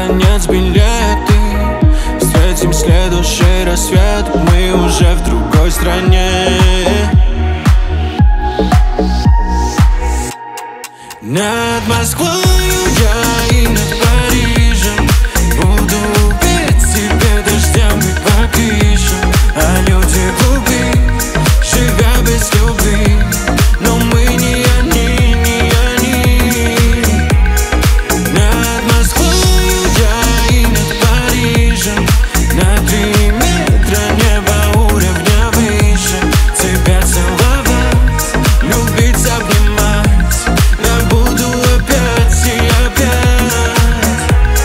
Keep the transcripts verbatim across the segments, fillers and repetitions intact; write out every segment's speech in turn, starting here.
конец билеты. Встретим следующий рассвет, мы уже в другой стране. Над Москвою я и над Парижем буду петь тебе дождями по крышам. А люди глупы, живя без любви, но мы не они, не они. Над Москвою я и над Парижем, на три метра небо уровня выше. Тебя целовать, любить, обнимать я буду опять и опять.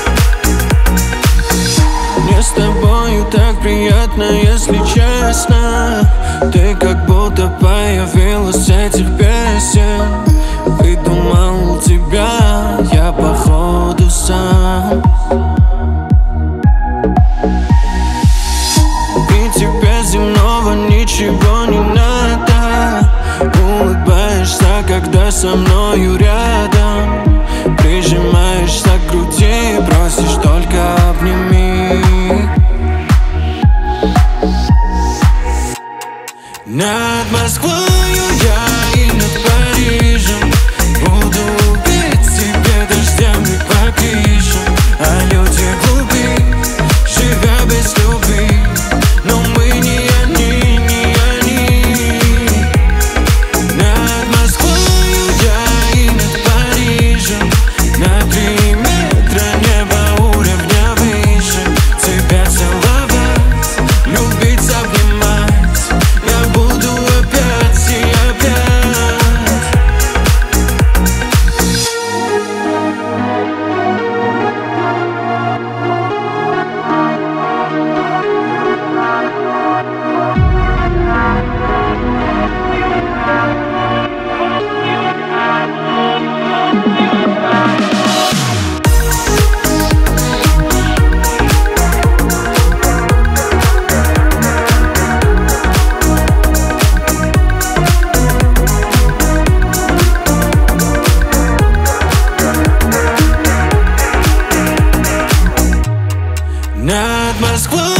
Мне с тобою так приятно, если честно. Ты как будто появилась с этих песен. Придумал тебя я походу сам. И тебе земного ничего не надо. Улыбаешься, когда со мною рядом. Прижимаешься к груди, просишь только обними. Над Москвою я и над Парижем буду петь тебе дождями по крышам. А люди глупы, живя без любви, но мы не они, не они. Над Москвою я и над Парижем, на три метра небо уровня выше. Тебя целовать, любить, обнимать я буду опять и опять. Над Москвой